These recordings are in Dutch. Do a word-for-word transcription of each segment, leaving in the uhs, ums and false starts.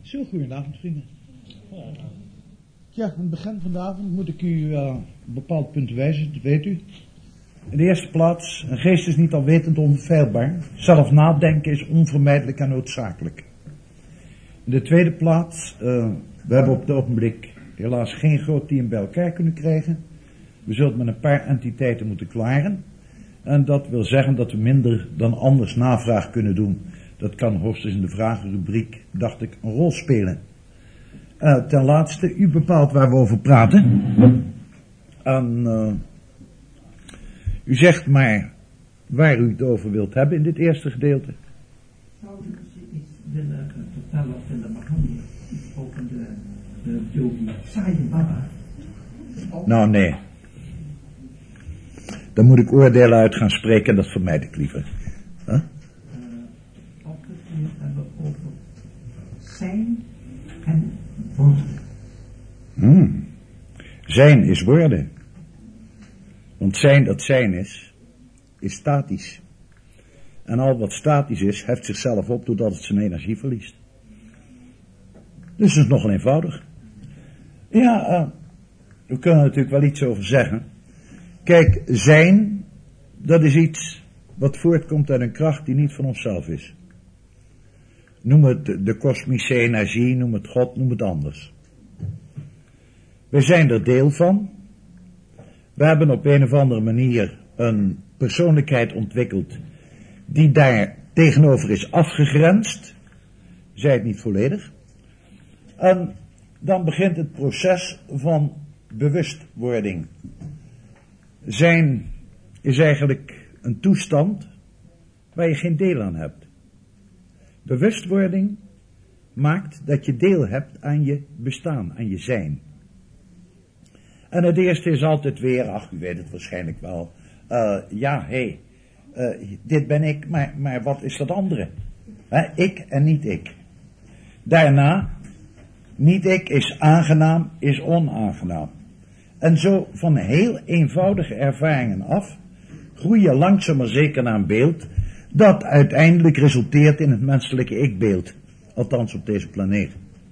Zo, goedenavond vrienden. Ja, aan het begin van de avond moet ik u uh, een bepaald punt wijzen, dat weet u. In de eerste plaats, een geest is niet alwetend onverfeilbaar. Zelf nadenken is onvermijdelijk en noodzakelijk. In de tweede plaats, uh, we hebben op het ogenblik helaas geen groot team bij elkaar kunnen krijgen. We zullen het met een paar entiteiten moeten klaren. En dat wil zeggen dat we minder dan anders navraag kunnen doen. Dat kan hoogstens in de vragenrubriek, dacht ik, een rol spelen. Uh, ten laatste, u bepaalt waar we over praten. En uh, u zegt maar waar u het over wilt hebben in dit eerste gedeelte. Zou u iets willen vertellen of willen behandelen over de, de yogi Sai Baba? Nou, nee. Dan moet ik oordelen uit gaan spreken en dat vermijd ik liever. Huh? Uh, of we het hebben over zijn en worden. Hmm. Zijn is worden. Want zijn dat zijn is, is statisch. En al wat statisch is, heft zichzelf op doordat het zijn energie verliest. Dus het is nogal eenvoudig. Ja, uh, we kunnen er natuurlijk wel iets over zeggen. Kijk, zijn, dat is iets wat voortkomt uit een kracht die niet van onszelf is. Noem het de kosmische energie, noem het God, noem het anders. We zijn er deel van. We hebben op een of andere manier een persoonlijkheid ontwikkeld die daar tegenover is afgegrensd. Zij het niet volledig. En dan begint het proces van bewustwording. Zijn is eigenlijk een toestand waar je geen deel aan hebt. Bewustwording maakt dat je deel hebt aan je bestaan, aan je zijn. En het eerste is altijd weer, ach, u weet het waarschijnlijk wel, uh, ja, hé, hey, uh, dit ben ik, maar, maar wat is dat andere? He, ik en niet ik. Daarna, niet ik is aangenaam, is onaangenaam. En zo van heel eenvoudige ervaringen af, groei je langzaam maar zeker naar een beeld, dat uiteindelijk resulteert in het menselijke ikbeeld, althans op deze planeet.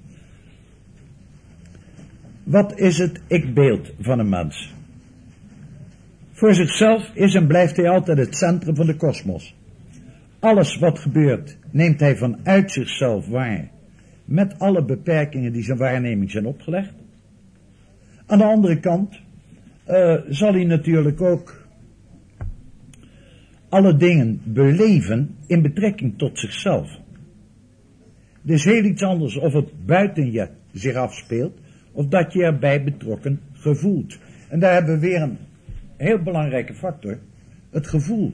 Wat is het ikbeeld van een mens? Voor zichzelf is en blijft hij altijd het centrum van de kosmos. Alles wat gebeurt neemt hij vanuit zichzelf waar, met alle beperkingen die zijn waarneming zijn opgelegd. Aan de andere kant uh, zal hij natuurlijk ook alle dingen beleven in betrekking tot zichzelf. Het is heel iets anders of het buiten je zich afspeelt, of dat je erbij betrokken gevoelt. En daar hebben we weer een heel belangrijke factor, het gevoel.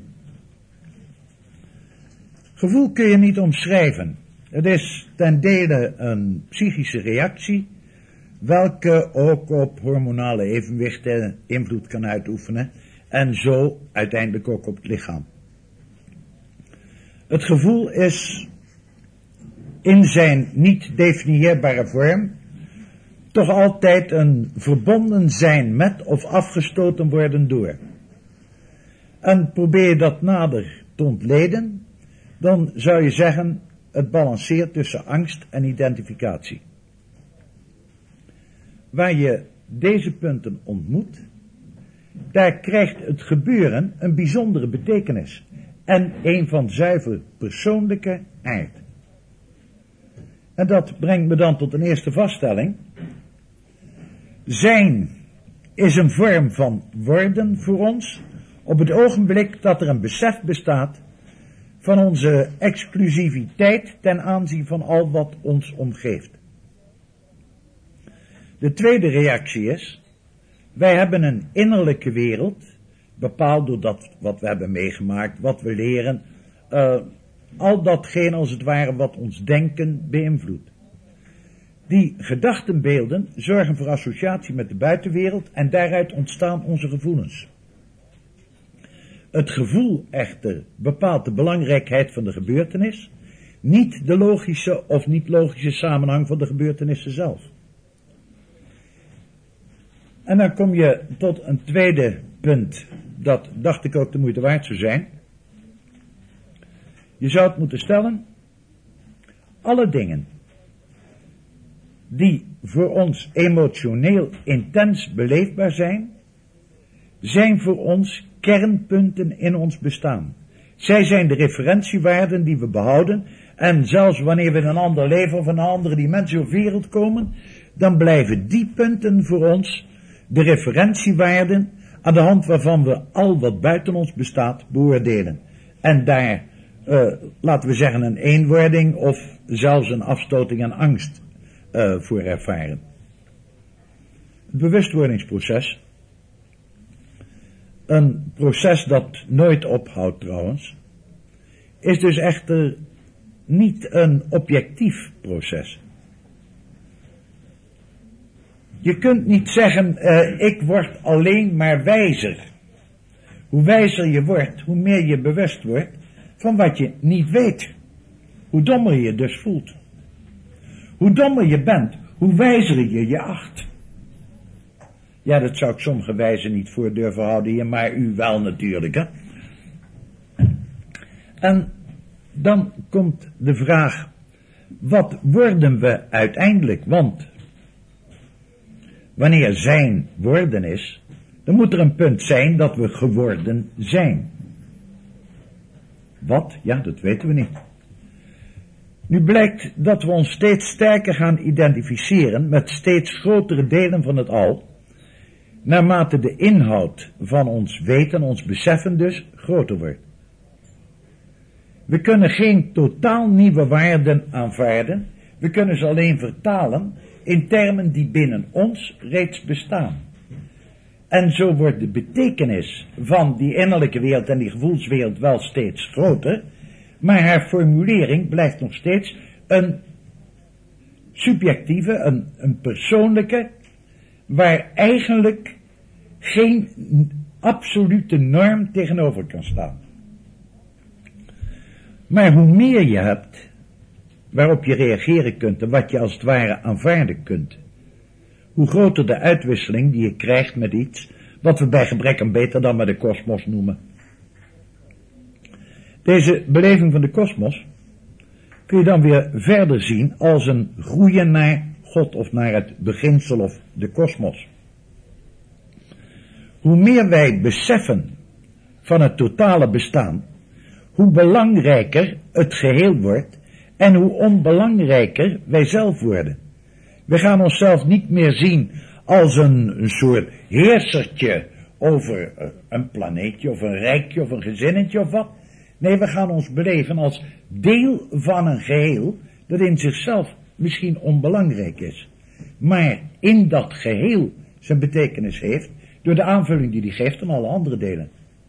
Gevoel kun je niet omschrijven. Het is ten dele een psychische reactie, welke ook op hormonale evenwichten invloed kan uitoefenen en zo uiteindelijk ook op het lichaam. Het gevoel is in zijn niet definieerbare vorm toch altijd een verbonden zijn met of afgestoten worden door. En probeer je dat nader te ontleden, dan zou je zeggen, het balanceert tussen angst en identificatie. Waar je deze punten ontmoet, daar krijgt het gebeuren een bijzondere betekenis en een van zuiver persoonlijke aard. En dat brengt me dan tot een eerste vaststelling. Zijn is een vorm van worden voor ons op het ogenblik dat er een besef bestaat van onze exclusiviteit ten aanzien van al wat ons omgeeft. De tweede reactie is, wij hebben een innerlijke wereld, bepaald door dat wat we hebben meegemaakt, wat we leren, uh, al datgene als het ware wat ons denken beïnvloedt. Die gedachtenbeelden zorgen voor associatie met de buitenwereld en daaruit ontstaan onze gevoelens. Het gevoel echter bepaalt de belangrijkheid van de gebeurtenis, niet de logische of niet logische samenhang van de gebeurtenissen zelf. En dan kom je tot een tweede punt, dat dacht ik ook de moeite waard zou zijn. Je zou het moeten stellen, alle dingen die voor ons emotioneel intens beleefbaar zijn, zijn voor ons kernpunten in ons bestaan. Zij zijn de referentiewaarden die we behouden, en zelfs wanneer we in een ander leven of in een andere dimensie of wereld komen, dan blijven die punten voor ons de referentiewaarden aan de hand waarvan we al wat buiten ons bestaat beoordelen. En daar, uh, laten we zeggen, een eenwording of zelfs een afstoting en angst uh, voor ervaren. Het bewustwordingsproces, een proces dat nooit ophoudt trouwens, is dus echter niet een objectief proces. Je kunt niet zeggen, uh, ik word alleen maar wijzer. Hoe wijzer je wordt, hoe meer je bewust wordt van wat je niet weet. Hoe dommer je dus voelt. Hoe dommer je bent, hoe wijzer je je acht. Ja, dat zou ik sommige wijzen niet voor durven houden hier, maar u wel natuurlijk, hè. En dan komt de vraag, wat worden we uiteindelijk? Want wanneer zijn worden is, dan moet er een punt zijn dat we geworden zijn. Wat? Ja, dat weten we niet. Nu blijkt dat we ons steeds sterker gaan identificeren met steeds grotere delen van het al, naarmate de inhoud van ons weten, ons beseffen dus, groter wordt. We kunnen geen totaal nieuwe waarden aanvaarden, we kunnen ze alleen vertalen in termen die binnen ons reeds bestaan. En zo wordt de betekenis van die innerlijke wereld en die gevoelswereld wel steeds groter, maar haar formulering blijft nog steeds een subjectieve, een, een persoonlijke, waar eigenlijk geen absolute norm tegenover kan staan. Maar hoe meer je hebt waarop je reageren kunt en wat je als het ware aanvaarden kunt, hoe groter de uitwisseling die je krijgt met iets wat we bij gebrek aan beter dan maar de kosmos noemen. Deze beleving van de kosmos kun je dan weer verder zien als een groeien naar God of naar het beginsel of de kosmos. Hoe meer wij beseffen van het totale bestaan, hoe belangrijker het geheel wordt en hoe onbelangrijker wij zelf worden. We gaan onszelf niet meer zien als een, een soort heersertje over een planeetje of een rijkje of een gezinnetje of wat. Nee, we gaan ons beleven als deel van een geheel dat in zichzelf misschien onbelangrijk is, maar in dat geheel zijn betekenis heeft door de aanvulling die die geeft aan alle andere delen.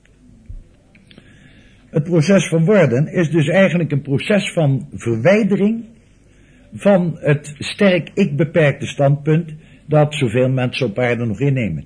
Het proces van worden is dus eigenlijk een proces van verwijdering van het sterk ik-beperkte standpunt dat zoveel mensen op aarde nog innemen.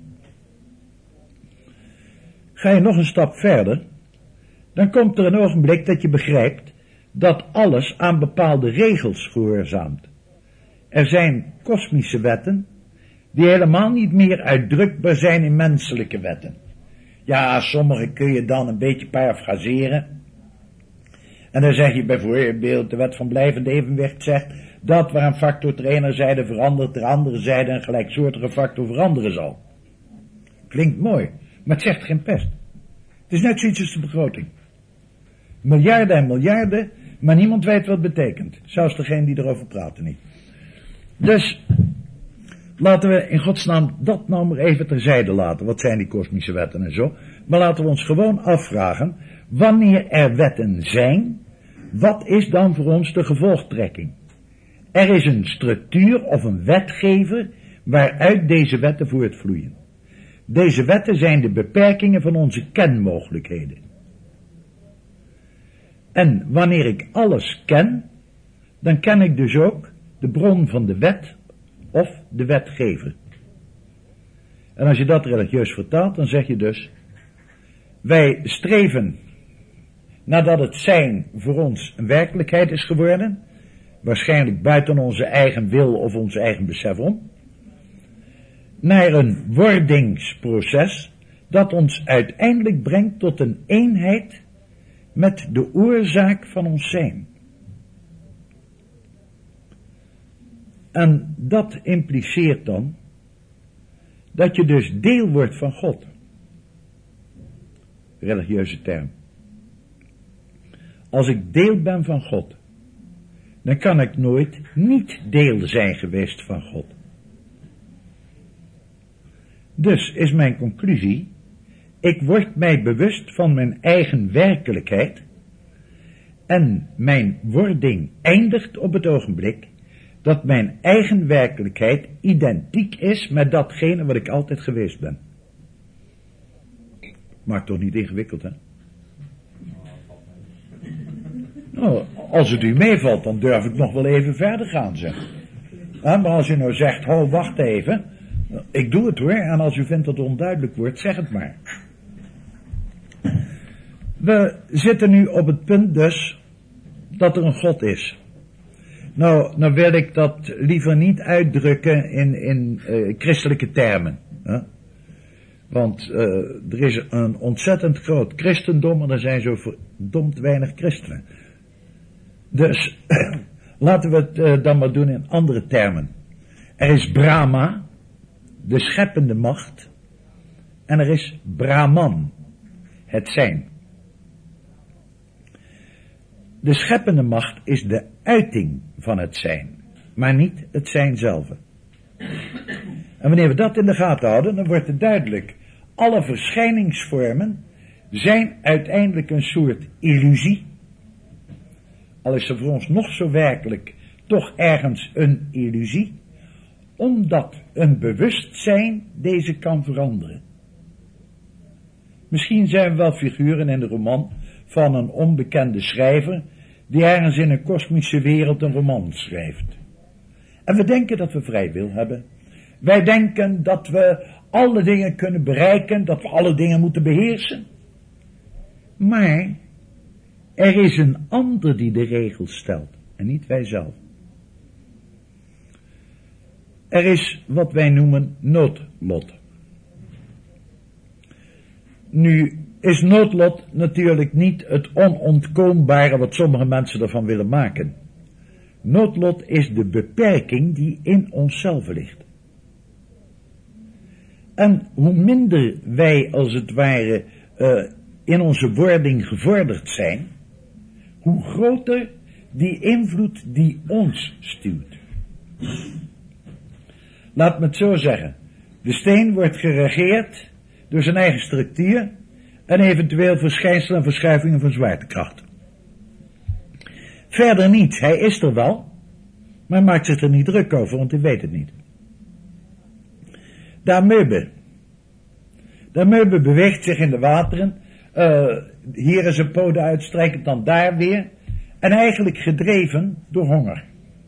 Ga je nog een stap verder, dan komt er een ogenblik dat je begrijpt dat alles aan bepaalde regels gehoorzaamt. Er zijn kosmische wetten die helemaal niet meer uitdrukbaar zijn in menselijke wetten. Ja, sommige kun je dan een beetje parafraseren. En dan zeg je bijvoorbeeld, de wet van blijvend evenwicht zegt dat waar een factor ter ene zijde verandert, ter andere zijde een gelijksoortige factor veranderen zal. Klinkt mooi, maar het zegt geen pest. Het is net zoiets als de begroting. Miljarden en miljarden, maar niemand weet wat het betekent. Zelfs degene die erover praten niet. Dus laten we in godsnaam dat nou maar even terzijde laten. Wat zijn die kosmische wetten en zo. Maar laten we ons gewoon afvragen, wanneer er wetten zijn, wat is dan voor ons de gevolgtrekking? Er is een structuur of een wetgever waaruit deze wetten voortvloeien. Deze wetten zijn de beperkingen van onze kenmogelijkheden. En wanneer ik alles ken, dan ken ik dus ook de bron van de wet of de wetgever. En als je dat religieus vertaalt, dan zeg je dus, wij streven, nadat het zijn voor ons een werkelijkheid is geworden, waarschijnlijk buiten onze eigen wil of onze eigen besef om, naar een wordingsproces dat ons uiteindelijk brengt tot een eenheid met de oorzaak van ons zijn. En dat impliceert dan dat je dus deel wordt van God. Religieuze term. Als ik deel ben van God, dan kan ik nooit niet deel zijn geweest van God. Dus is mijn conclusie, ik word mij bewust van mijn eigen werkelijkheid en mijn wording eindigt op het ogenblik dat mijn eigen werkelijkheid identiek is met datgene wat ik altijd geweest ben. Maakt toch niet ingewikkeld, hè? Nou, als het u meevalt, dan durf ik nog wel even verder gaan, zeg. Ja, maar als u nou zegt, ho, wacht even, ik doe het hoor, en als u vindt dat het onduidelijk wordt, zeg het maar. We zitten nu op het punt dus dat er een God is. Nou, nou wil ik dat liever niet uitdrukken in, in uh, christelijke termen. Hè? Want uh, er is een ontzettend groot christendom en er zijn zo verdomd weinig christenen. Dus laten we het uh, dan maar doen in andere termen. Er is Brahma, de scheppende macht, en er is Brahman, het zijn. De scheppende macht is de uiting van het zijn, maar niet het zijn zelf. En wanneer we dat in de gaten houden, dan wordt het duidelijk. Alle verschijningsvormen zijn uiteindelijk een soort illusie. Al is er voor ons nog zo werkelijk toch ergens een illusie, omdat een bewustzijn deze kan veranderen. Misschien zijn we wel figuren in de roman van een onbekende schrijver die ergens in een kosmische wereld een roman schrijft. En we denken dat we vrij wil hebben. Wij denken dat we alle dingen kunnen bereiken, dat we alle dingen moeten beheersen. Maar er is een ander die de regels stelt en niet wij zelf. Er is wat wij noemen noodlot. Nu is noodlot natuurlijk niet het onontkoombare wat sommige mensen ervan willen maken. Noodlot is de beperking die in onszelf ligt. En hoe minder wij als het ware uh, in onze wording gevorderd zijn, hoe groter die invloed die ons stuurt. Laat me het zo zeggen. De steen wordt geregeerd door zijn eigen structuur en eventueel verschijnselen en verschuivingen van zwaartekracht. Verder niet, hij is er wel, maar maakt zich er niet druk over, want hij weet het niet. De amoebe. De amoebe beweegt zich in de wateren, uh, hier is een poten uitstrekend, dan daar weer, en eigenlijk gedreven door honger.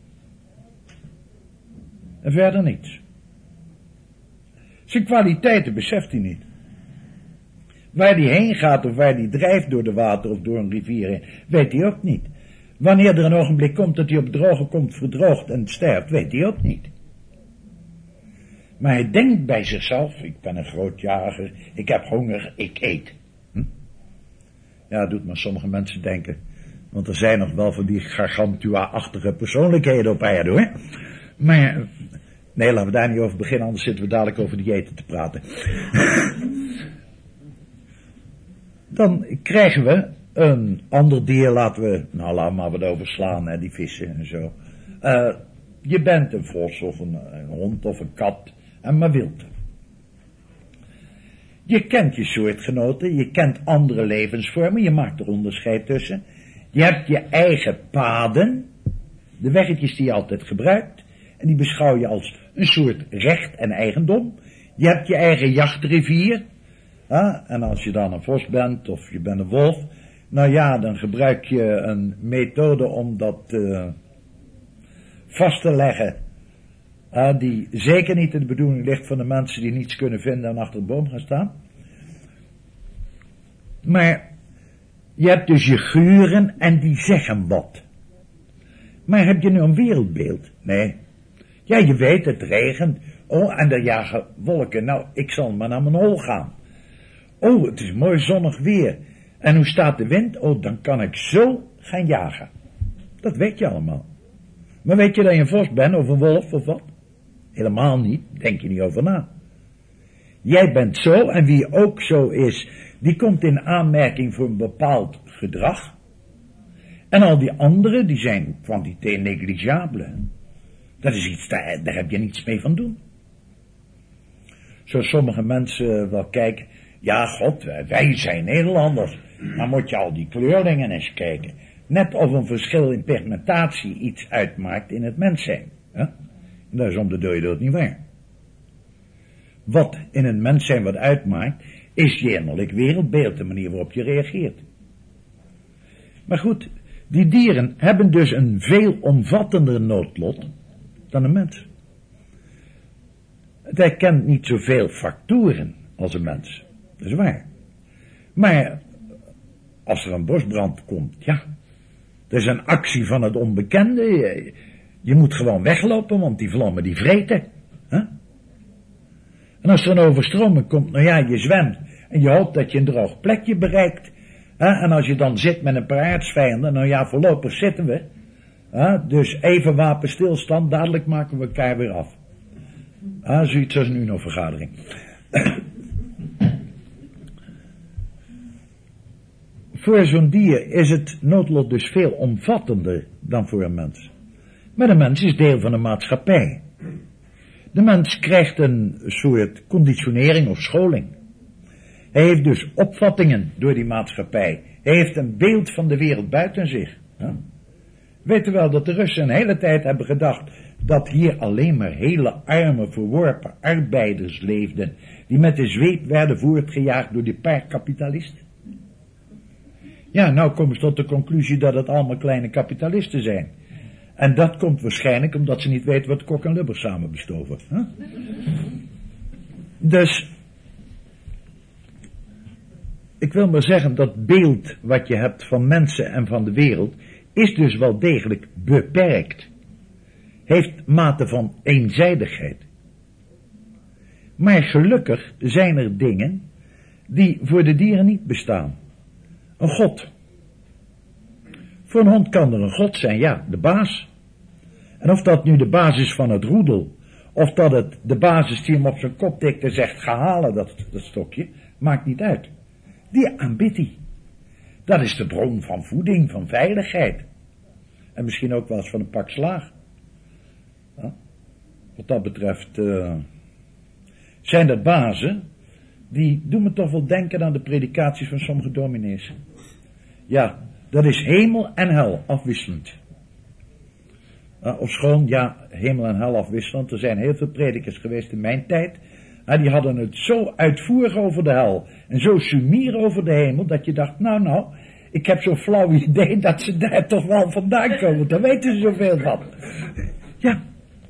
En verder niets. Zijn kwaliteiten beseft hij niet. Waar hij heen gaat of waar hij drijft door de water of door een rivier heen, weet hij ook niet. Wanneer er een ogenblik komt dat hij op het droge komt verdroogt en sterft, weet hij ook niet. Maar hij denkt bij zichzelf, ik ben een groot jager, ik heb honger, ik eet. Hm? Ja, dat doet maar sommige mensen denken. Want er zijn nog wel van die gargantua-achtige persoonlijkheden op aarde, hoor. Maar, nee, laten we daar niet over beginnen, anders zitten we dadelijk over diëten te praten. Dan krijgen we een ander dier, laten we, nou laten we maar wat overslaan, hè, die vissen en zo. Uh, je bent een vos of een, een hond of een kat, en maar wild. Je kent je soortgenoten, je kent andere levensvormen, je maakt er onderscheid tussen. Je hebt je eigen paden, de weggetjes die je altijd gebruikt, en die beschouw je als een soort recht en eigendom. Je hebt je eigen jachtrevier, hè? En als je dan een vos bent of je bent een wolf, nou ja, dan gebruik je een methode om dat uh, vast te leggen, uh, die zeker niet in de bedoeling ligt van de mensen die niets kunnen vinden en achter de boom gaan staan. Maar je hebt dus je guren en die zeggen wat. Maar heb je nu een wereldbeeld? Nee. Ja, je weet, het regent. Oh, en er jagen wolken. Nou, ik zal maar naar mijn hol gaan. Oh, het is mooi zonnig weer. En hoe staat de wind? Oh, dan kan ik zo gaan jagen. Dat weet je allemaal. Maar weet je dat je een vos bent of een wolf of wat? Helemaal niet, denk je niet over na. Jij bent zo en wie ook zo is, die komt in aanmerking voor een bepaald gedrag. En al die anderen, die zijn quantité negligible. Dat is iets, daar, daar heb je niets mee van doen. Zo sommige mensen wel kijken, ja god, wij zijn Nederlanders. Maar moet je al die kleurlingen eens kijken. Net of een verschil in pigmentatie iets uitmaakt in het mens zijn. Hè? Dat is om de dode dood niet waar. Wat in het mens zijn wat uitmaakt, is je innerlijk wereldbeeld, de manier waarop je reageert. Maar goed, die dieren hebben dus een veel omvattender noodlot dan een mens. Het herkent niet zoveel factoren als een mens. Dat is waar. Maar als er een bosbrand komt, ja, dat is een actie van het onbekende. Je, je moet gewoon weglopen, want die vlammen die vreten. Huh? En als er een overstroming komt, nou ja, je zwemt en je hoopt dat je een droog plekje bereikt. Huh? En als je dan zit met een paar aardsvijanden, nou ja, voorlopig zitten we. Huh? Dus even wapenstilstand, dadelijk maken we elkaar weer af. Huh? Zoiets als een U N O-vergadering. Voor zo'n dier is het noodlot dus veel omvattender dan voor een mens. Maar de mens is deel van de maatschappij. De mens krijgt een soort conditionering of scholing. Hij heeft dus opvattingen door die maatschappij. Hij heeft een beeld van de wereld buiten zich. Ja? Weet u wel dat de Russen een hele tijd hebben gedacht dat hier alleen maar hele arme, verworpen arbeiders leefden, die met de zweep werden voortgejaagd door die paar kapitalisten? Ja, nou komen ze tot de conclusie dat het allemaal kleine kapitalisten zijn. En dat komt waarschijnlijk omdat ze niet weten wat Kok en Lubbers samen bestoven. Huh? Dus, ik wil maar zeggen, dat beeld wat je hebt van mensen en van de wereld, is dus wel degelijk beperkt. Heeft mate van eenzijdigheid. Maar gelukkig zijn er dingen die voor de dieren niet bestaan. Een god. Voor een hond kan er een god zijn, ja, de baas. En of dat nu de baas is van het roedel, of dat het de baas is die hem op zijn kop tikt en zegt, ga halen dat, dat stokje, maakt niet uit. Die aanbidt hij. Dat is de bron van voeding, van veiligheid. En misschien ook wel eens van een pak slaag. Ja? Wat dat betreft, uh, zijn dat bazen, die doen me toch wel denken aan de predikaties van sommige dominees. Ja, dat is hemel en hel afwisselend. Uh, of schoon, ja, hemel en hel afwisselend. Er zijn heel veel predikers geweest in mijn tijd. Uh, die hadden het zo uitvoerig over de hel. En zo sumier over de hemel. Dat je dacht, nou nou, ik heb zo'n flauw idee dat ze daar toch wel vandaan komen. Daar weten ze zoveel van. Ja.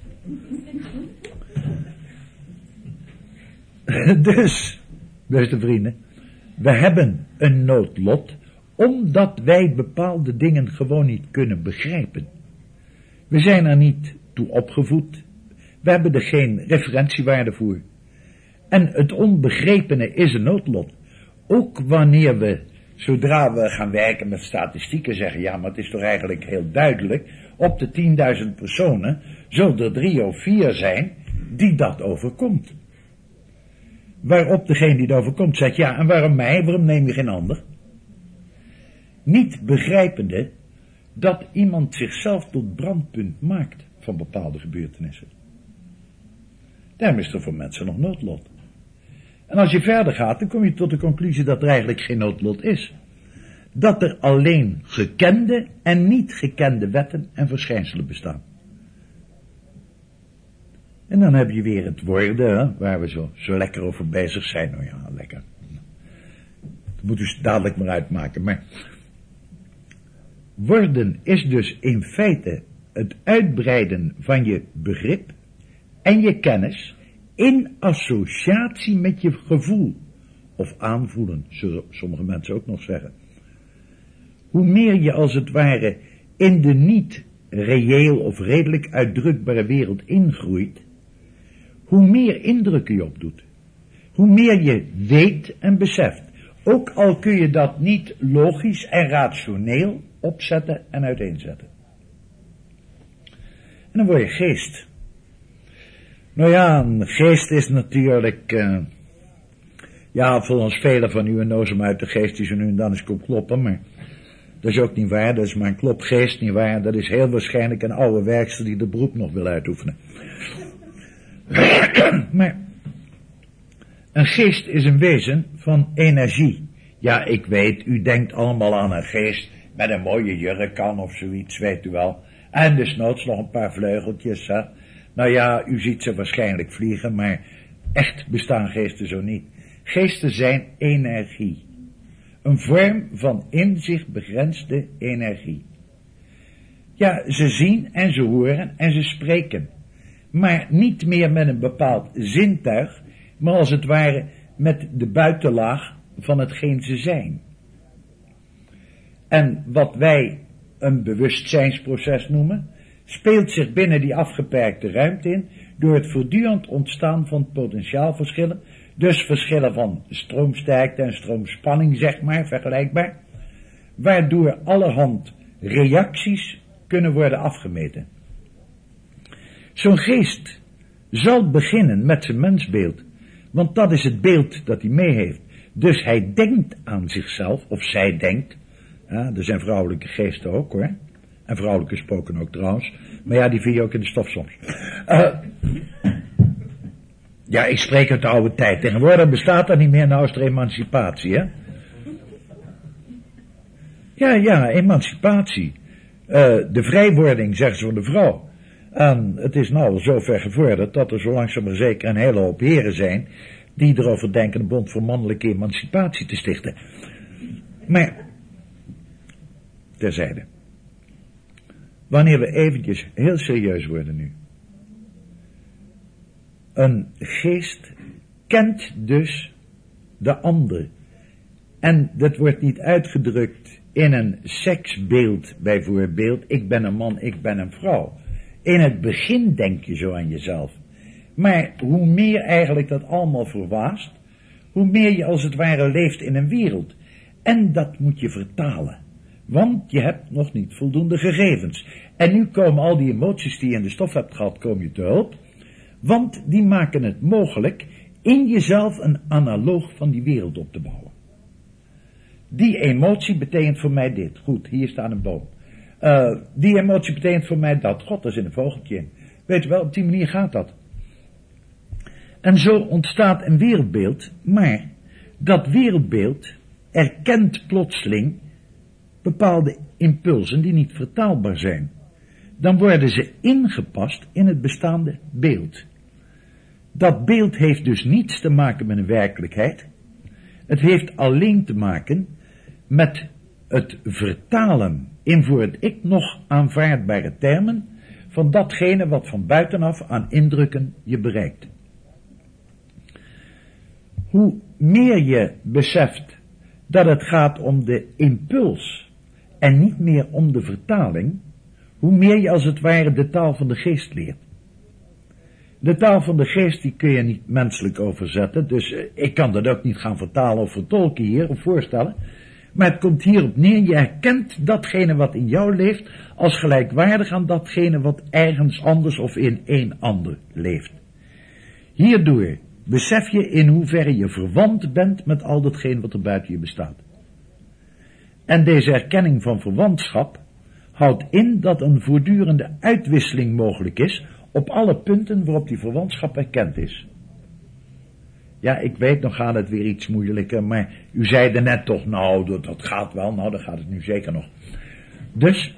Dus, beste vrienden. We hebben een noodlot. Omdat wij bepaalde dingen gewoon niet kunnen begrijpen. We zijn er niet toe opgevoed. We hebben er geen referentiewaarde voor. En het onbegrepene is een noodlot. Ook wanneer we, zodra we gaan werken met statistieken, zeggen, ja, maar het is toch eigenlijk heel duidelijk, op de tienduizend personen zullen er drie of vier zijn die dat overkomt. Waarop degene die het overkomt zegt, ja, en waarom mij, waarom neem je geen ander? Niet begrijpende dat iemand zichzelf tot brandpunt maakt van bepaalde gebeurtenissen. Daarom is er voor mensen nog noodlot. En als je verder gaat, dan kom je tot de conclusie dat er eigenlijk geen noodlot is. Dat er alleen gekende en niet gekende wetten en verschijnselen bestaan. En dan heb je weer het worden, hè, waar we zo, zo lekker over bezig zijn. Nou ja, lekker. Dat moet u dadelijk maar uitmaken, maar worden is dus in feite het uitbreiden van je begrip en je kennis in associatie met je gevoel. Of aanvoelen, zullen sommige mensen ook nog zeggen. Hoe meer je als het ware in de niet reëel of redelijk uitdrukbare wereld ingroeit, hoe meer indrukken je opdoet. Hoe meer je weet en beseft. Ook al kun je dat niet logisch en rationeel opzetten en uiteenzetten. En dan word je geest. Nou ja, een geest is natuurlijk... Uh, ja, volgens velen van u een nozem uit de geest die ze nu en dan eens komt kloppen, maar... Dat is ook niet waar, dat is maar een klopgeest niet waar. Dat is heel waarschijnlijk een oude werkster die de beroep nog wil uitoefenen. Maar een geest is een wezen van energie. Ja, ik weet, u denkt allemaal aan een geest met een mooie jurk aan of zoiets, weet u wel. En desnoods nog een paar vleugeltjes, hè. Nou ja, u ziet ze waarschijnlijk vliegen, maar echt bestaan geesten zo niet. Geesten zijn energie. Een vorm van in zich begrensde energie. Ja, ze zien en ze horen en ze spreken. Maar niet meer met een bepaald zintuig, maar als het ware met de buitenlaag van hetgeen ze zijn. En wat wij een bewustzijnsproces noemen, speelt zich binnen die afgeperkte ruimte in door het voortdurend ontstaan van potentiaalverschillen. Dus verschillen van stroomsterkte en stroomspanning, zeg maar, vergelijkbaar. Waardoor allerhand reacties kunnen worden afgemeten. Zo'n geest zal beginnen met zijn mensbeeld. Want dat is het beeld dat hij mee heeft. Dus hij denkt aan zichzelf, of zij denkt. Ja, er zijn vrouwelijke geesten ook hoor. En vrouwelijke spoken ook trouwens. Maar ja, die vind je ook in de stof soms. Uh, Ja, ik spreek uit de oude tijd. Tegenwoordig bestaat dat niet meer, nou is er emancipatie, hè? Ja, ja, emancipatie. Uh, de vrijwording, zeggen ze van de vrouw. En het is nou zo ver gevorderd dat er zo langzaam maar zeker een hele hoop heren zijn die erover denken een bond voor mannelijke emancipatie te stichten. Maar, terzijde. Wanneer we eventjes heel serieus worden nu. Een geest kent dus de ander. En dat wordt niet uitgedrukt in een seksbeeld bijvoorbeeld. Ik ben een man, ik ben een vrouw. In het begin denk je zo aan jezelf. Maar hoe meer eigenlijk dat allemaal verwaast, hoe meer je als het ware leeft in een wereld. En dat moet je vertalen. Want je hebt nog niet voldoende gegevens. En nu komen al die emoties die je in de stof hebt gehad, komen je te hulp. Want die maken het mogelijk in jezelf een analoog van die wereld op te bouwen. Die emotie betekent voor mij dit. Goed, hier staat een boom. Uh, die emotie betekent voor mij dat. God, daar zit een vogeltje in. Weet je wel, op die manier gaat dat. En zo ontstaat een wereldbeeld, maar dat wereldbeeld erkent plotseling bepaalde impulsen die niet vertaalbaar zijn. Dan worden ze ingepast in het bestaande beeld. Dat beeld heeft dus niets te maken met een werkelijkheid. Het heeft alleen te maken met het vertalen in voor het ik nog aanvaardbare termen van datgene wat van buitenaf aan indrukken je bereikt. Hoe meer je beseft dat het gaat om de impuls en niet meer om de vertaling, hoe meer je als het ware de taal van de geest leert. De taal van de geest die kun je niet menselijk overzetten, dus uh, ik kan dat ook niet gaan vertalen of vertolken hier of voorstellen. Maar het komt hierop neer, je herkent datgene wat in jou leeft als gelijkwaardig aan datgene wat ergens anders of in een ander leeft. Hierdoor besef je in hoeverre je verwant bent met al datgene wat er buiten je bestaat. En deze erkenning van verwantschap houdt in dat een voortdurende uitwisseling mogelijk is op alle punten waarop die verwantschap erkend is. Ja, ik weet, nog gaat het weer iets moeilijker, maar u zei er net toch, nou, dat, dat gaat wel, nou, dan gaat het nu zeker nog. Dus,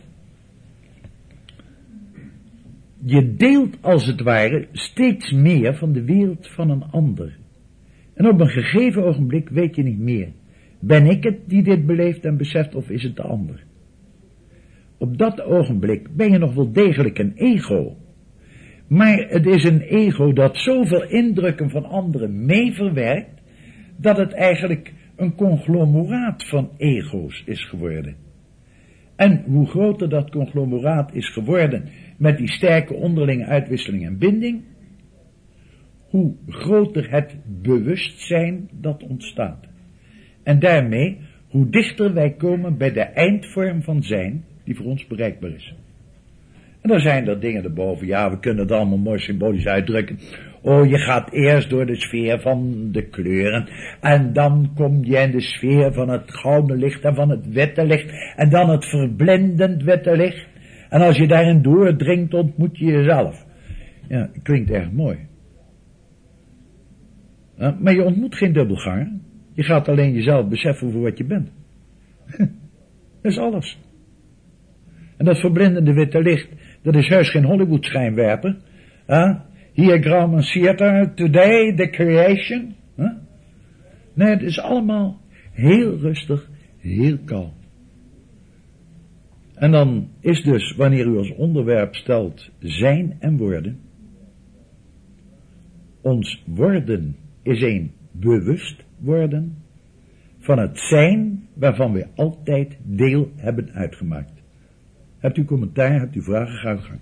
je deelt als het ware steeds meer van de wereld van een ander. En op een gegeven ogenblik weet je niet meer, ben ik het die dit beleeft en beseft of is het de ander? Op dat ogenblik ben je nog wel degelijk een ego. Maar het is een ego dat zoveel indrukken van anderen meeverwerkt, dat het eigenlijk een conglomeraat van ego's is geworden. En hoe groter dat conglomeraat is geworden met die sterke onderlinge uitwisseling en binding, hoe groter het bewustzijn dat ontstaat. En daarmee, hoe dichter wij komen bij de eindvorm van zijn die voor ons bereikbaar is. En dan zijn er dingen erboven. Ja, we kunnen het allemaal mooi symbolisch uitdrukken. Oh, je gaat eerst door de sfeer van de kleuren. En dan kom je in de sfeer van het gouden licht en van het witte licht. En dan het verblindend witte licht. En als je daarin doordringt, ontmoet je jezelf. Ja, klinkt erg mooi. Ja, maar je ontmoet geen dubbelganger. Je gaat alleen jezelf beseffen voor wat je bent. Dat is alles. En dat verblindende witte licht, dat is heus geen Hollywood schijnwerper. Uh, Here Grauman Theater, Today, The Creation. Uh? Nee, het is allemaal heel rustig, heel kalm. En dan is dus, wanneer u als onderwerp stelt zijn en worden, ons worden is een bewust worden van het zijn waarvan we altijd deel hebben uitgemaakt. Hebt u commentaar, hebt u vragen, ga uw gang.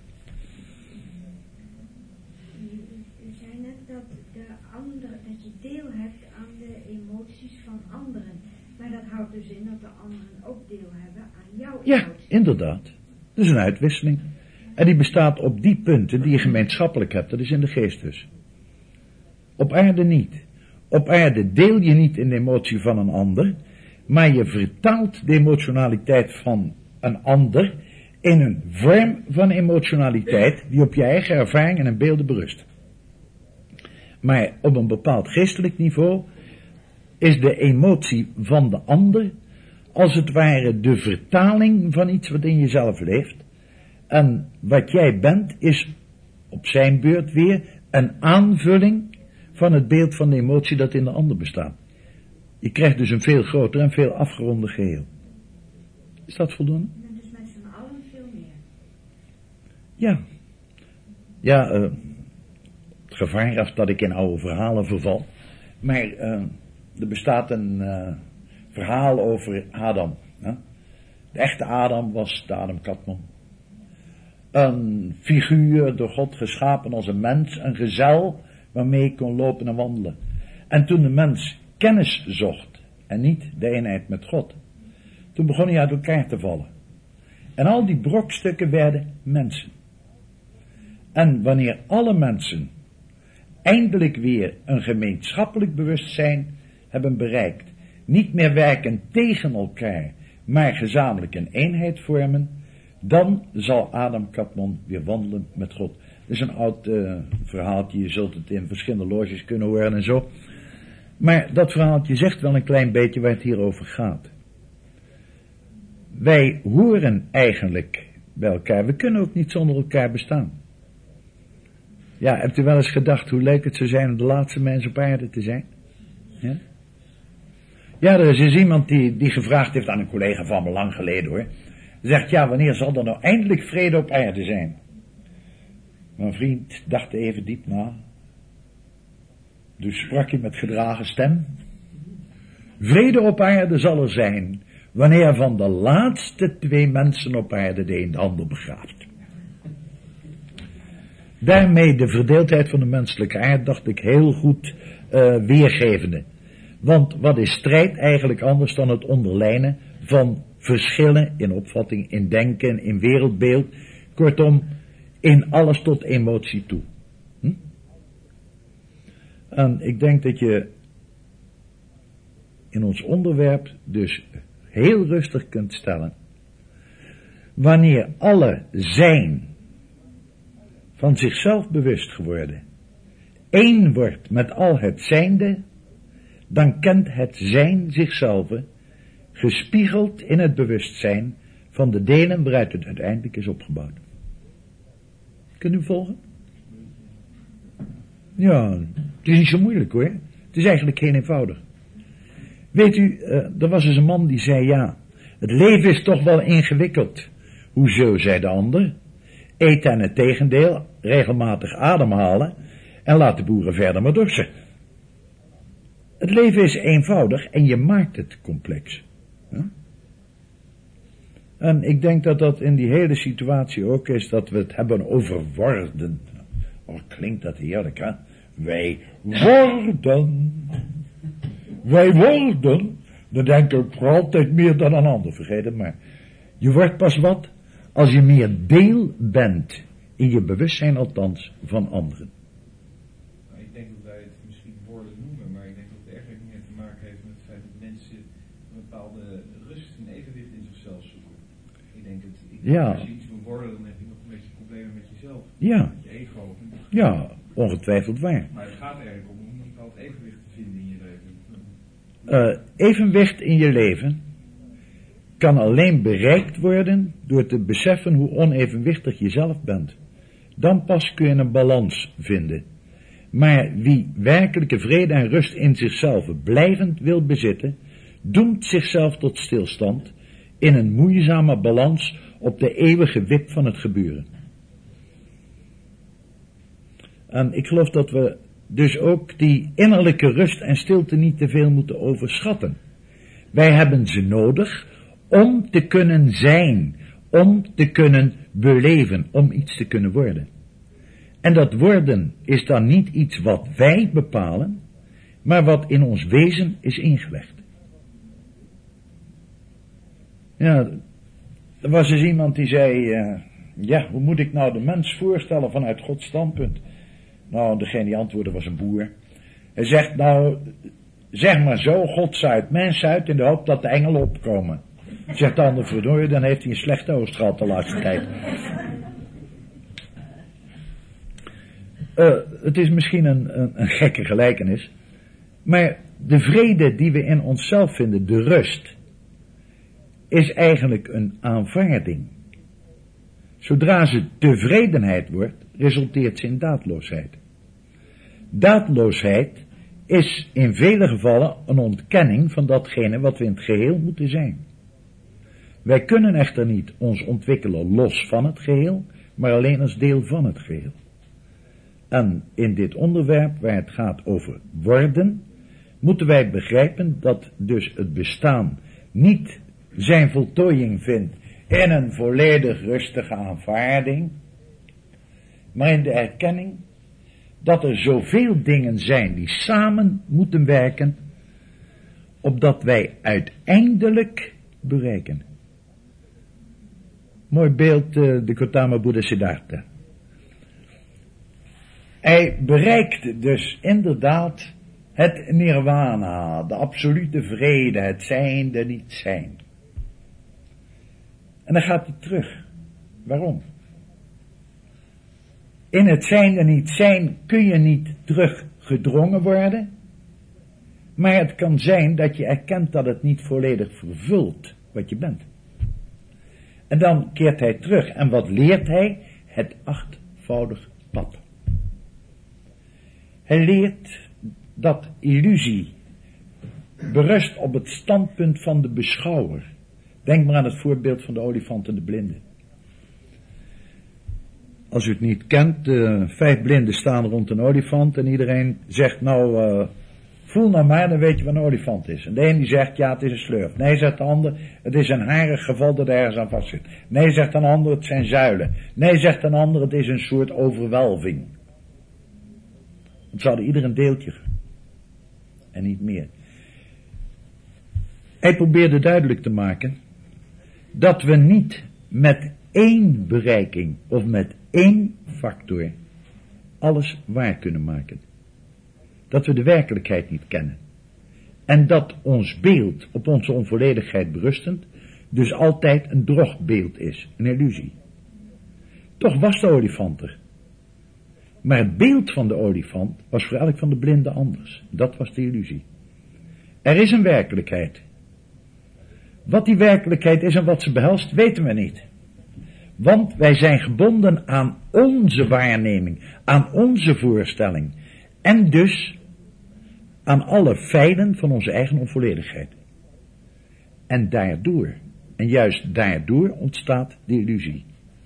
U zei net dat, de andere, dat je deel hebt aan de emoties van anderen. Maar dat houdt dus in dat de anderen ook deel hebben aan jouw Ja, emoties. inderdaad. Dat is een uitwisseling. En die bestaat op die punten die je gemeenschappelijk hebt. Dat is in de geest dus. Op aarde niet. Op aarde deel je niet in de emotie van een ander, maar je vertaalt de emotionaliteit van een ander in een vorm van emotionaliteit die op je eigen ervaringen en beelden berust. Maar op een bepaald geestelijk niveau is de emotie van de ander als het ware de vertaling van iets wat in jezelf leeft. En wat jij bent is op zijn beurt weer een aanvulling van het beeld van de emotie dat in de ander bestaat. Je krijgt dus een veel groter en veel afgeronde geheel. Is dat voldoende? En dus met z'n allen veel meer. Ja. Ja, uh, het gevaar is dat ik in oude verhalen verval. Maar uh, er bestaat een uh, verhaal over Adam. Hè? De echte Adam was de Adam Katman. Een figuur door God geschapen als een mens, een gezel waarmee ik kon lopen en wandelen. En toen de mens kennis zocht en niet de eenheid met God, toen begon hij uit elkaar te vallen. En al die brokstukken werden mensen. En wanneer alle mensen eindelijk weer een gemeenschappelijk bewustzijn hebben bereikt, niet meer werken tegen elkaar, maar gezamenlijk een eenheid vormen, dan zal Adam Katman weer wandelen met God. Dat is een oud uh, verhaaltje, je zult het in verschillende loges kunnen horen en zo. Maar dat verhaaltje zegt wel een klein beetje waar het hier over gaat. Wij horen eigenlijk bij elkaar, we kunnen ook niet zonder elkaar bestaan. Ja, hebt u wel eens gedacht hoe leuk het zou zijn om de laatste mens op aarde te zijn? Ja, ja er is eens iemand die, die gevraagd heeft aan een collega van me lang geleden hoor. Zegt, ja, wanneer zal er nou eindelijk vrede op aarde zijn? Mijn vriend dacht even diep na. Dus sprak hij met gedragen stem. Vrede op aarde zal er zijn, wanneer van de laatste twee mensen op aarde de een de ander begraaft. Daarmee de verdeeldheid van de menselijke aard, dacht ik, heel goed uh, weergevende. Want wat is strijd eigenlijk anders dan het onderlijnen van verschillen in opvatting, in denken, in wereldbeeld, kortom, in alles tot emotie toe. Hm? En ik denk dat je in ons onderwerp dus heel rustig kunt stellen, wanneer alle zijn van zichzelf bewust geworden één wordt met al het zijnde, dan kent het zijn zichzelf gespiegeld in het bewustzijn van de delen waaruit het uiteindelijk is opgebouwd. Kunt u volgen? Ja, het is niet zo moeilijk hoor. Het is eigenlijk heel eenvoudig. Weet u, uh, er was eens een man die zei, ja, het leven is toch wel ingewikkeld. Hoezo, zei de ander? Eet aan het tegendeel, regelmatig ademhalen en laat de boeren verder maar dorsen. Het leven is eenvoudig en je maakt het complex. Huh? En ik denk dat dat in die hele situatie ook is, dat we het hebben over worden. Oh, klinkt dat heerlijk, hè? Wij worden. Wij worden. Dan denk ik voor altijd meer dan een ander, vergeet het maar. Je wordt pas wat als je meer deel bent, in je bewustzijn althans, van anderen. Nou, ik denk dat wij het misschien woorden noemen, maar ik denk dat het eigenlijk meer te maken heeft met het feit dat mensen een bepaalde rust en evenwicht in zichzelf zoeken. Ik denk dat ik Ja. als je iets wil worden, dan heb je nog een beetje problemen met jezelf. Ja. Met je ego. Ja, ongetwijfeld waar. Maar het gaat eigenlijk om een bepaald evenwicht te vinden in je leven. Uh, evenwicht in je leven kan alleen bereikt worden door te beseffen hoe onevenwichtig je zelf bent. Dan pas kun je een balans vinden. Maar wie werkelijke vrede en rust in zichzelf blijvend wil bezitten, doemt zichzelf tot stilstand in een moeizame balans op de eeuwige wip van het gebeuren. En ik geloof dat we dus ook die innerlijke rust en stilte niet te veel moeten overschatten. Wij hebben ze nodig om te kunnen zijn, om te kunnen beleven, om iets te kunnen worden. En dat worden is dan niet iets wat wij bepalen, maar wat in ons wezen is ingelegd. Ja, er was eens iemand die zei, uh, ja, hoe moet ik nou de mens voorstellen vanuit Gods standpunt? Nou, degene die antwoordde was een boer. Hij zegt, nou, zeg maar zo, God zaait mens uit in de hoop dat de engelen opkomen. Zegt de ander, verdorie, dan heeft hij een slechte oogst gehad de laatste tijd. Uh, het is misschien een, een, een gekke gelijkenis, maar de vrede die we in onszelf vinden, de rust, is eigenlijk een aanvaarding. Zodra ze tevredenheid wordt, resulteert ze in daadloosheid. Daadloosheid is in vele gevallen een ontkenning van datgene wat we in het geheel moeten zijn. Wij kunnen echter niet ons ontwikkelen los van het geheel, maar alleen als deel van het geheel. En in dit onderwerp, waar het gaat over worden, moeten wij begrijpen dat dus het bestaan niet zijn voltooiing vindt in een volledig rustige aanvaarding, maar in de erkenning dat er zoveel dingen zijn die samen moeten werken, opdat wij uiteindelijk bereiken. Mooi beeld, uh, de Gautama Boeddha Siddhartha. Hij bereikt dus inderdaad het nirvana, de absolute vrede, het zijnde niet zijn. En dan gaat hij terug. Waarom? In het zijnde niet zijn kun je niet teruggedrongen worden, maar het kan zijn dat je erkent dat het niet volledig vervult wat je bent. En dan keert hij terug. En wat leert hij? Het achtvoudig pad. Hij leert dat illusie berust op het standpunt van de beschouwer. Denk maar aan het voorbeeld van de olifant en de blinde. Als u het niet kent, uh, vijf blinden staan rond een olifant en iedereen zegt nou, uh, voel nou maar, dan weet je wat een olifant is. En de een die zegt, ja, het is een slurf. Nee, zegt de ander, het is een harig geval dat ergens aan vast zit. Nee, zegt een ander, het zijn zuilen. Nee, zegt een ander, het is een soort overwelving. Want ze hadden ieder een deeltje. En niet meer. Hij probeerde duidelijk te maken dat we niet met één bereiking of met één factor alles waar kunnen maken. Dat we de werkelijkheid niet kennen. En dat ons beeld op onze onvolledigheid berustend dus altijd een drogbeeld is, een illusie. Toch was de olifant er. Maar het beeld van de olifant was voor elk van de blinden anders. Dat was de illusie. Er is een werkelijkheid. Wat die werkelijkheid is en wat ze behelst, weten we niet. Want wij zijn gebonden aan onze waarneming, aan onze voorstelling. En dus aan alle feilen van onze eigen onvolledigheid. En daardoor, en juist daardoor ontstaat de illusie.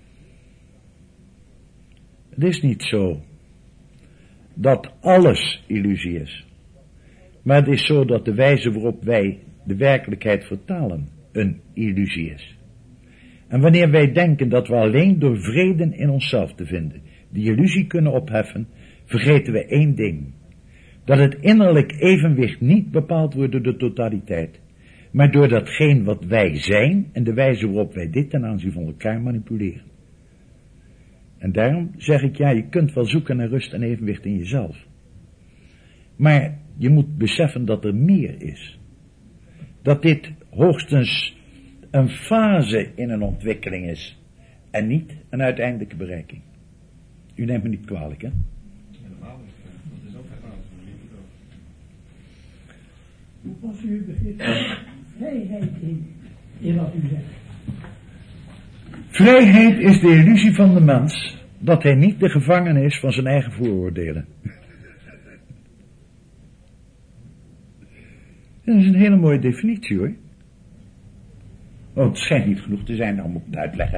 Het is niet zo dat alles illusie is. Maar het is zo dat de wijze waarop wij de werkelijkheid vertalen een illusie is. En wanneer wij denken dat we alleen door vrede in onszelf te vinden die illusie kunnen opheffen, vergeten we één ding. Dat het innerlijk evenwicht niet bepaald wordt door de totaliteit, maar door datgene wat wij zijn en de wijze waarop wij dit ten aanzien van elkaar manipuleren. En daarom zeg ik, ja, je kunt wel zoeken naar rust en evenwicht in jezelf. Maar je moet beseffen dat er meer is. Dat dit hoogstens een fase in een ontwikkeling is en niet een uiteindelijke bereiking. U neemt me niet kwalijk, hè? Helemaal niet. Dat is ook helemaal niet. Hoe past u het begrip vrijheid in, in wat u zegt? Vrijheid is de illusie van de mens dat hij niet de gevangene is van zijn eigen vooroordelen. Dat is een hele mooie definitie, hoor. Oh, het schijnt niet genoeg te zijn, dan moet ik het uitleggen.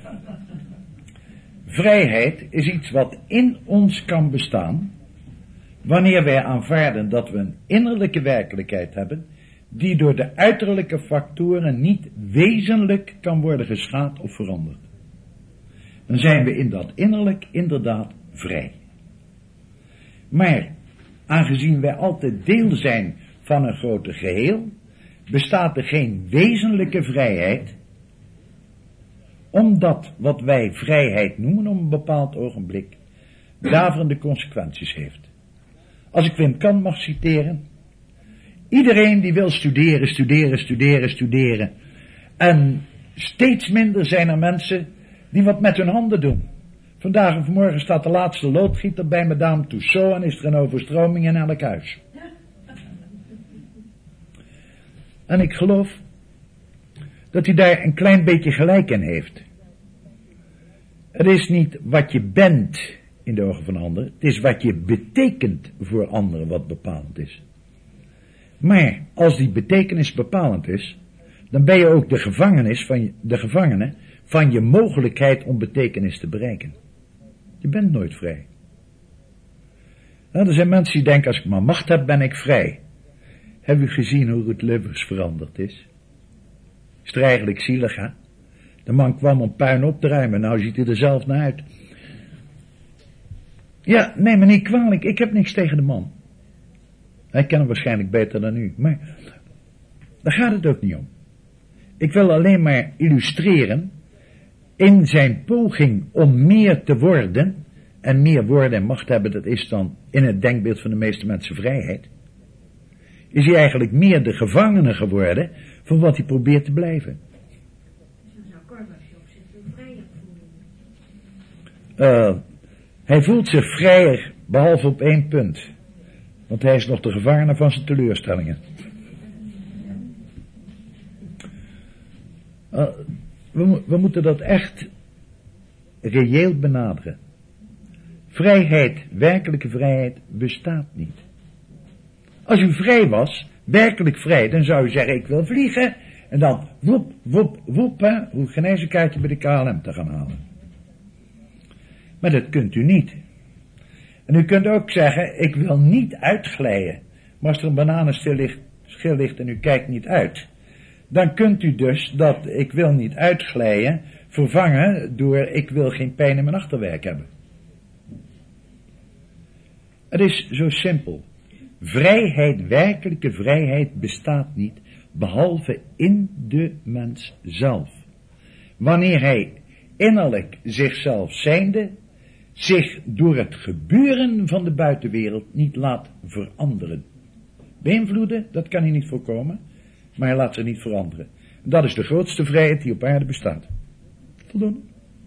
Vrijheid is iets wat in ons kan bestaan, wanneer wij aanvaarden dat we een innerlijke werkelijkheid hebben, die door de uiterlijke factoren niet wezenlijk kan worden geschaad of veranderd. Dan zijn we in dat innerlijk inderdaad vrij. Maar, aangezien wij altijd deel zijn van een groter geheel, bestaat er geen wezenlijke vrijheid, omdat wat wij vrijheid noemen op een bepaald ogenblik daverende consequenties heeft. Als ik Wim Kan mag citeren, iedereen die wil studeren, studeren, studeren, studeren, en steeds minder zijn er mensen die wat met hun handen doen. Vandaag of morgen staat de laatste loodgieter bij Madame Tussaud en is er een overstroming in elk huis. En ik geloof dat hij daar een klein beetje gelijk in heeft. Het is niet wat je bent in de ogen van anderen, het is wat je betekent voor anderen wat bepalend is. Maar als die betekenis bepalend is, dan ben je ook de gevangenis van je, de gevangene van je mogelijkheid om betekenis te bereiken. Je bent nooit vrij. Nou, er zijn mensen die denken, als ik maar macht heb, ben ik vrij. Heb u gezien hoe Ruud Lubbers veranderd is? Is er eigenlijk zielig, hè? De man kwam om puin op te ruimen, nou ziet hij er zelf naar uit. Ja, neem me niet kwalijk, ik heb niks tegen de man. Hij kent hem waarschijnlijk beter dan u, maar daar gaat het ook niet om. Ik wil alleen maar illustreren, in zijn poging om meer te worden, en meer worden en macht hebben, dat is dan in het denkbeeld van de meeste mensen vrijheid, is hij eigenlijk meer de gevangene geworden van wat hij probeert te blijven. Zo zou Gorbachev zich veel vrijer voelen. Uh, hij voelt zich vrijer, behalve op één punt. Want hij is nog de gevangene van zijn teleurstellingen. Uh, we, we moeten dat echt reëel benaderen. Vrijheid, werkelijke vrijheid, bestaat niet. Als u vrij was, werkelijk vrij, dan zou u zeggen, ik wil vliegen. En dan, woep, woep, woep, hè, hoe geen eens een kaartje bij de K L M te gaan halen. Maar dat kunt u niet. En u kunt ook zeggen, ik wil niet uitglijden. Maar als er een bananenschil ligt, schil ligt en u kijkt niet uit, dan kunt u dus dat ik wil niet uitglijden vervangen door ik wil geen pijn in mijn achterwerk hebben. Het is zo simpel. Vrijheid, werkelijke vrijheid bestaat niet, behalve in de mens zelf. Wanneer hij innerlijk zichzelf zijnde, zich door het gebeuren van de buitenwereld niet laat veranderen. Beïnvloeden, dat kan hij niet voorkomen, maar hij laat zich niet veranderen. Dat is de grootste vrijheid die op aarde bestaat. Voldoende?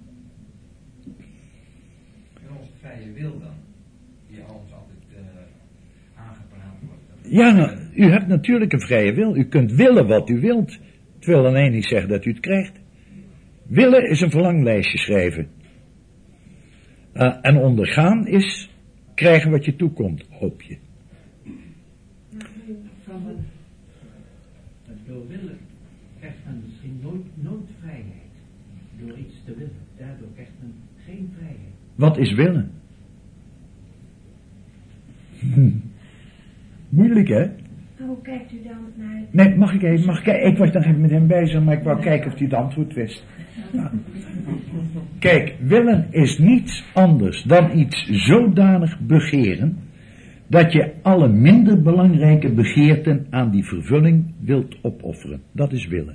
En onze vrije wil dan, die ons altijd uh, aangepraat wordt. Ja, nou, u hebt natuurlijk een vrije wil. U kunt willen wat u wilt. Het wil alleen niet zeggen dat u het krijgt. Willen is een verlanglijstje schrijven. Uh, en ondergaan is krijgen wat je toekomt, hoop je. Van het, het door willen krijgt men misschien nooit, nooit vrijheid. Door iets te willen. Daardoor krijgt men geen vrijheid. Wat is willen? Hm. Moeilijk, hè? Maar hoe kijkt u dan naar... Nee, mag ik even, mag ik Ik was nog even met hem bezig, maar ik wou kijken of hij het antwoord wist. Ja. Kijk, willen is niets anders dan iets zodanig begeren, dat je alle minder belangrijke begeerten aan die vervulling wilt opofferen. Dat is willen.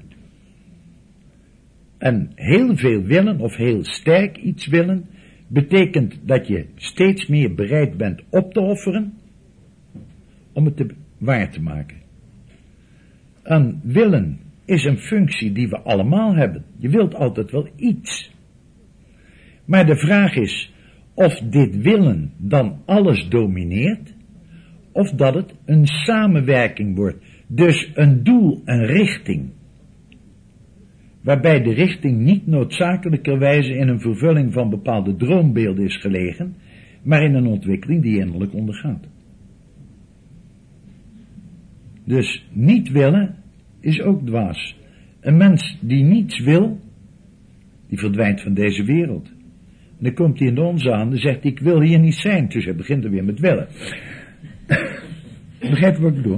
En heel veel willen of heel sterk iets willen betekent dat je steeds meer bereid bent op te offeren om het te, waar te maken. En willen is een functie die we allemaal hebben. Je wilt altijd wel iets. Maar de vraag is of dit willen dan alles domineert, of dat het een samenwerking wordt. Dus een doel, een richting. Waarbij de richting niet noodzakelijkerwijze in een vervulling van bepaalde droombeelden is gelegen, maar in een ontwikkeling die innerlijk ondergaat. Dus niet willen is ook dwaas. Een mens die niets wil, die verdwijnt van deze wereld. En dan komt hij in de onze aan en zegt hij, ik wil hier niet zijn. Dus hij begint er weer met willen. Begrijp je wat ik bedoel?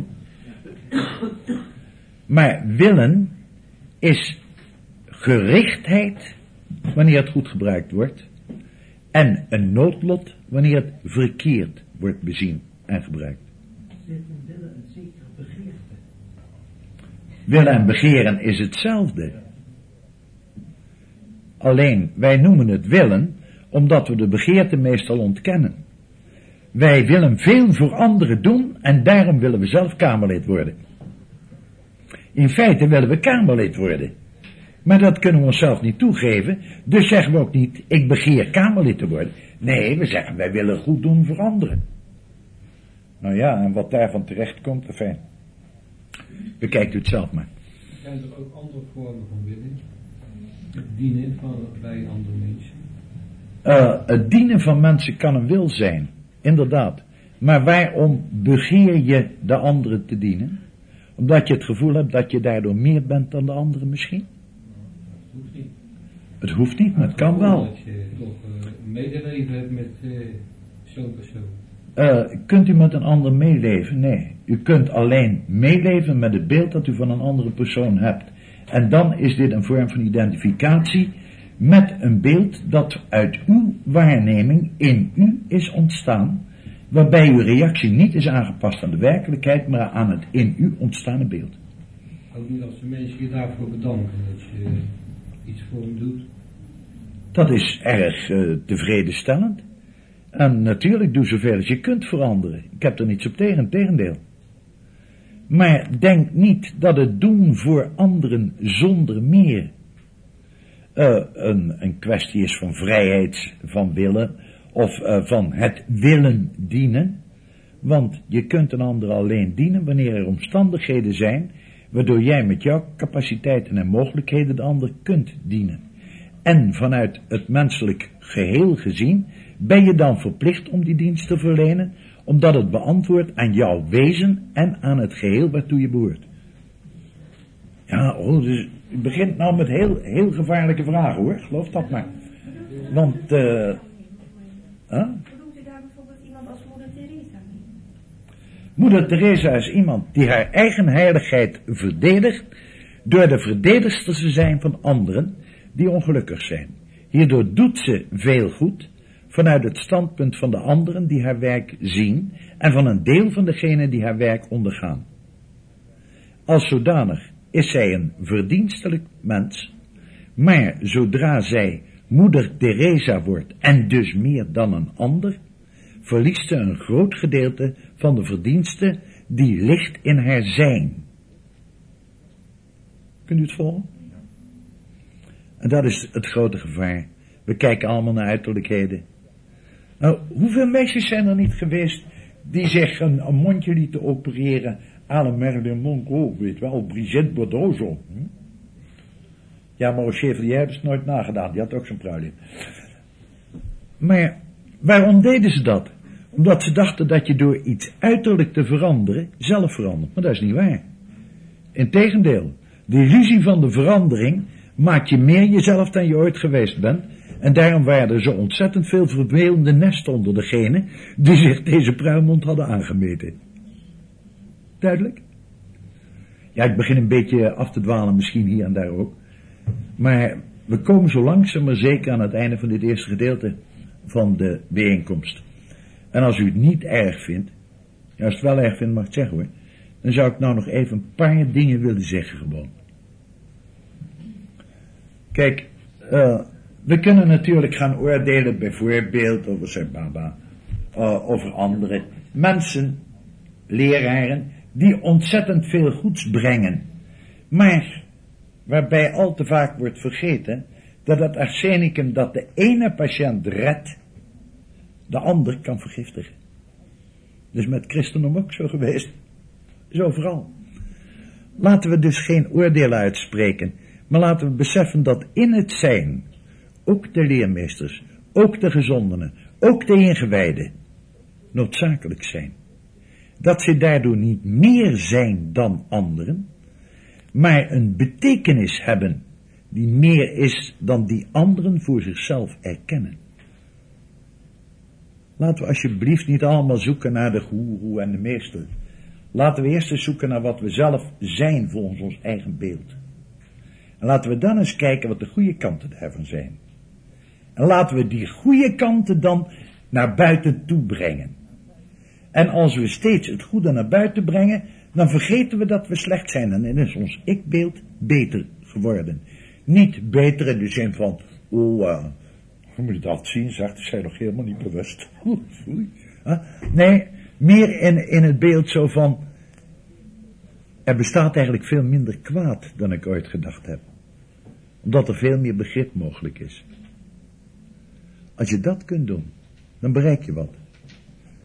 Maar willen is gerichtheid wanneer het goed gebruikt wordt. En een noodlot wanneer het verkeerd wordt bezien en gebruikt. Zit in willen een zekere begeerte? Willen en begeren is hetzelfde. Alleen, wij noemen het willen, omdat we de begeerte meestal ontkennen. Wij willen veel voor anderen doen en daarom willen we zelf Kamerlid worden. In feite willen we Kamerlid worden. Maar dat kunnen we onszelf niet toegeven, dus zeggen we ook niet, ik begeer Kamerlid te worden. Nee, we zeggen, wij willen goed doen voor anderen. Nou ja, en wat daarvan terecht komt, fijn. Bekijkt u het zelf maar. Zijn er ook andere vormen van willen? Het dienen van bij andere mensen? Uh, het dienen van mensen kan een wil zijn, inderdaad. Maar waarom begeer je de anderen te dienen? Omdat je het gevoel hebt dat je daardoor meer bent dan de anderen misschien? Dat hoeft niet. Het hoeft niet, maar het kan wel. Dat je toch uh, medeleven hebt met uh, zo'n persoon. Uh, kunt u met een ander meeleven? Nee. U kunt alleen meeleven met het beeld dat u van een andere persoon hebt. En dan is dit een vorm van identificatie met een beeld dat uit uw waarneming in u is ontstaan, waarbij uw reactie niet is aangepast aan de werkelijkheid, maar aan het in u ontstaande beeld. Ook niet als de mensen je daarvoor bedanken dat je iets voor hem doet. Dat is erg uh, tevredenstellend. En natuurlijk doe zoveel als je kunt veranderen. Ik heb er niets op tegen, tegendeel. Maar denk niet dat het doen voor anderen zonder meer uh, een, een kwestie is van vrijheid, van willen, of uh, van het willen dienen. Want je kunt een ander alleen dienen wanneer er omstandigheden zijn waardoor jij met jouw capaciteiten en mogelijkheden de ander kunt dienen. En vanuit het menselijk geheel gezien ben je dan verplicht om die dienst te verlenen, omdat het beantwoordt aan jouw wezen en aan het geheel waartoe je behoort. Ja, oh, dus u begint nou met heel, heel gevaarlijke vragen hoor, geloof dat maar. Want, eh... Uh, huh? Bedoelt u daar bijvoorbeeld iemand als moeder Teresa mee? Moeder Teresa is iemand die haar eigen heiligheid verdedigt door de verdedigster te zijn van anderen die ongelukkig zijn. Hierdoor doet ze veel goed vanuit het standpunt van de anderen die haar werk zien en van een deel van degenen die haar werk ondergaan. Als zodanig is zij een verdienstelijk mens, maar zodra zij moeder Teresa wordt en dus meer dan een ander, verliest ze een groot gedeelte van de verdienste die ligt in haar zijn. Kunt u het volgen? En dat is het grote gevaar. We kijken allemaal naar uiterlijkheden. Nou, hoeveel meisjes zijn er niet geweest die zich een, een mondje lieten opereren à la Marilyn Monroe, weet wel, Brigitte Bardot zo. Hm? Ja, maar als Chevalier hebben ze het nooit nagedaan, die had ook zo'n pruilin. Maar waarom deden ze dat? Omdat ze dachten dat je door iets uiterlijk te veranderen, zelf verandert. Maar dat is niet waar. Integendeel, de illusie van de verandering maakt je meer jezelf dan je ooit geweest bent. En daarom waren er zo ontzettend veel vervelende nesten onder degenen die zich deze pruilmond hadden aangemeten. Duidelijk? Ja, ik begin een beetje af te dwalen, misschien hier en daar ook. Maar we komen zo langzaam maar zeker aan het einde van dit eerste gedeelte van de bijeenkomst. En als u het niet erg vindt, Ja, als je het wel erg vindt, mag ik het zeggen hoor. Dan zou ik nou nog even een paar dingen willen zeggen gewoon. Kijk, uh, we kunnen natuurlijk gaan oordelen bijvoorbeeld over zijn baba, uh, over andere mensen, leraren, die ontzettend veel goeds brengen. Maar, waarbij al te vaak wordt vergeten, dat het arsenicum dat de ene patiënt redt, de ander kan vergiftigen. Dus met christendom ook zo geweest. Is overal. Laten we dus geen oordelen uitspreken, maar laten we beseffen dat in het zijn, ook de leermeesters, ook de gezondenen, ook de ingewijden, noodzakelijk zijn. Dat ze daardoor niet meer zijn dan anderen, maar een betekenis hebben die meer is dan die anderen voor zichzelf erkennen. Laten we alsjeblieft niet allemaal zoeken naar de goeroe en de meester. Laten we eerst eens zoeken naar wat we zelf zijn volgens ons eigen beeld. En laten we dan eens kijken wat de goede kanten daarvan zijn. En laten we die goede kanten dan naar buiten toe brengen. En als we steeds het goede naar buiten brengen, dan vergeten we dat we slecht zijn. En dan is ons ikbeeld beter geworden. Niet beter in de zin van, oh, uh, hoe moet je dat zien, zegt, zij nog helemaal niet bewust. Huh? Nee, meer in, in het beeld zo van, er bestaat eigenlijk veel minder kwaad dan ik ooit gedacht heb. Omdat er veel meer begrip mogelijk is. Als je dat kunt doen, dan bereik je wat.